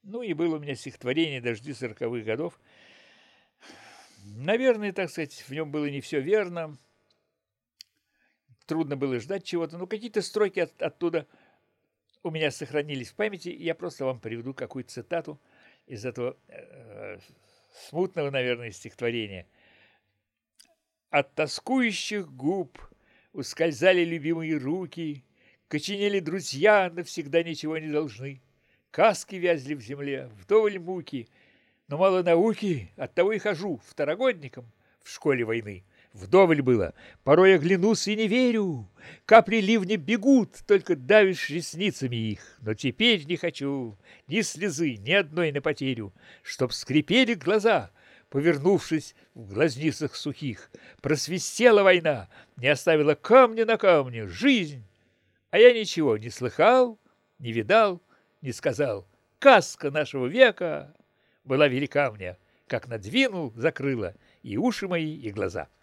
Ну и было у меня стихотворение «Дожди 40-х годов». Наверное, так сказать, в нем было не все верно, трудно было ждать чего-то, но какие-то строки оттуда у меня сохранились в памяти, и я просто вам приведу какую-то цитату из этого смутного, наверное, стихотворения. «От тоскующих губ ускользали любимые руки, коченели друзья, навсегда ничего не должны. Каски вязли в земле, вдоволь муки, но мало науки, оттого и хожу второгодником в школе войны. Вдоволь было, порой оглянусь и не верю. Капли ливня бегут, только давишь ресницами их. Но теперь не хочу ни слезы, ни одной на потерю, чтоб скрипели глаза, повернувшись в глазницах сухих. Просвистела война, не оставила камня на камне, жизнь. А я ничего не слыхал, не видал, не сказал. Каска нашего века была велика мне, как надвинул, закрыла и уши мои, и глаза.